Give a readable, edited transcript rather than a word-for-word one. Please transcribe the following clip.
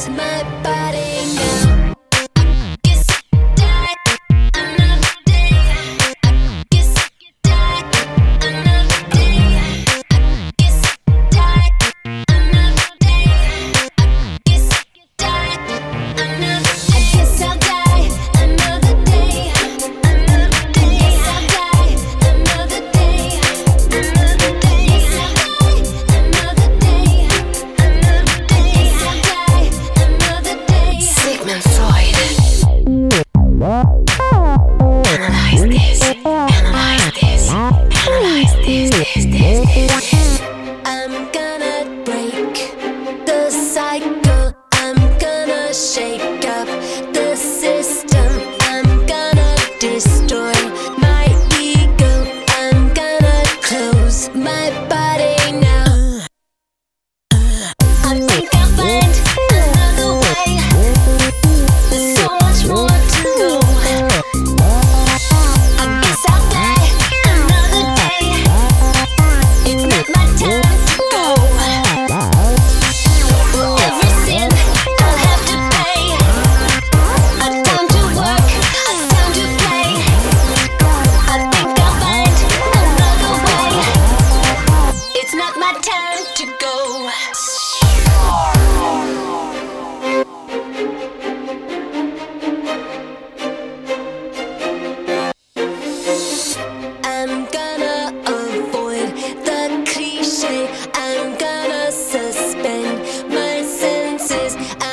my body now. Guess die another day. Guess die another day. Guess die another day. Guess die another. I guess I'll die another day. Another day. Guess I'll die another day. Another day. Guess I'll die another day. Another day. Guess I'll die another day. Sigmund Freud. Analyze this. Analyze this. Analyze this. I'm gonna break the cycle. I'm gonna shake up the system. I'm gonna destroy my ego. I'm gonna close my body now. I think I'll find another way. There's so much more to know. I guess I'll die another day. It's not my time to go. For every sin I'll have to pay. A time to work, a time to play. I think I'll find another way. It's not my time to go. I'm gonna avoid the cliche. I'm gonna suspend my senses.